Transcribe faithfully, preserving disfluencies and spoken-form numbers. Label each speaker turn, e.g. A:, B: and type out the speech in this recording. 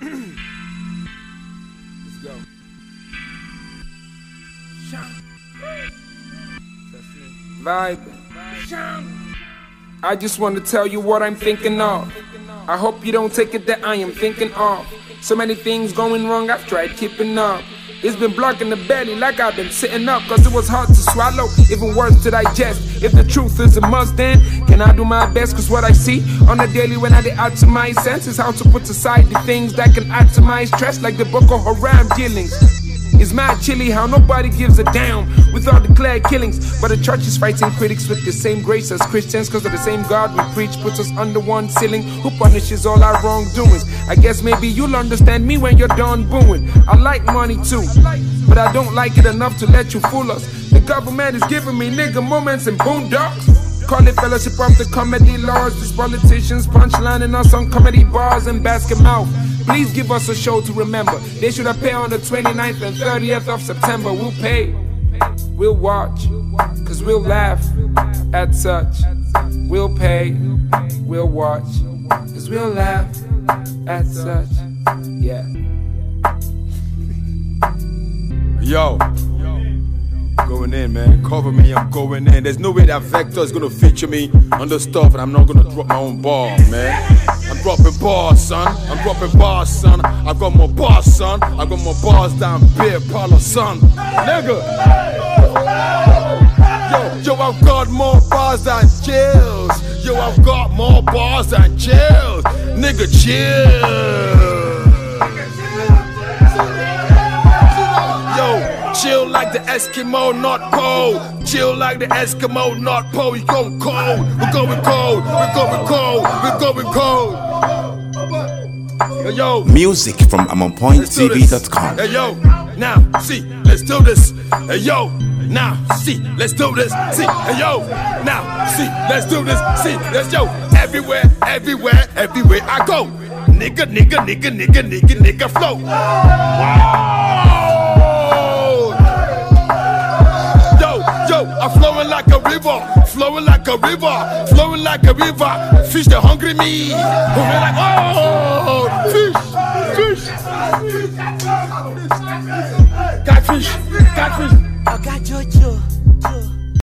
A: Let's go. Vibe. I just want to tell you what I'm thinking of. I hope you don't take it that I am thinking of. So many things going wrong, I've tried keeping up. It's been blocking the belly like I've been sitting up, cause it was hard to swallow, even worse to digest. If the truth is a must, then can I do my best? Cause what I see on the daily when I dey add to my senses, how to put aside the things that can add to my stress, like the Boko Haram killings. It's mad chilly how nobody gives a damn with all declared killings, but the church is fighting critics with the same grace as Christians, cause of the same God we preach puts us under one ceiling, who punishes all our wrongdoings. I guess maybe you'll understand me when you're done booing. I like money too, but I don't like it enough to let you fool us. The government is giving me nigga moments and boondocks. Call it fellowship of the comedy laws. These politicians punchlining us on comedy bars and basket mouth. Please give us a show to remember. They should have paid on the twenty-ninth and thirtieth of September. We'll pay, we'll watch, cause we'll laugh at such. We'll pay, we'll watch, cause we'll laugh at such. Yeah.
B: Yo. Going in, man. Cover me, I'm going in. There's no way that Vector is gonna feature me on the stuff, and I'm not gonna drop my own bar, man. I'm dropping bars, son. I'm dropping bars, son. I got more bars, son. I got more bars down beer parlor, son. Nigga. Yo, yo, I've got more bars than chills. Yo, I've got more bars than chills. Nigga, chill. Yo. Chill like the Eskimo, not pole. Chill like the Eskimo, not pole. We going cold, we're going cold, we're going cold, we're going cold. Hey, yo.
C: Music from I'm on point T V dot com.
B: Hey yo, now see, let's do this. Hey yo, now see, let's do this. See, hey yo, now see, let's do this. See, let's yo. Everywhere, everywhere, everywhere I go. Nigga, nigga, nigga, nigga, nigga, nigga flow. Wow. I'm flowing like a river, flowing like a river, flowing like a river. Fish that hungry me, hungry like oh, fish, fish, catfish, catfish.
D: I got Jojo.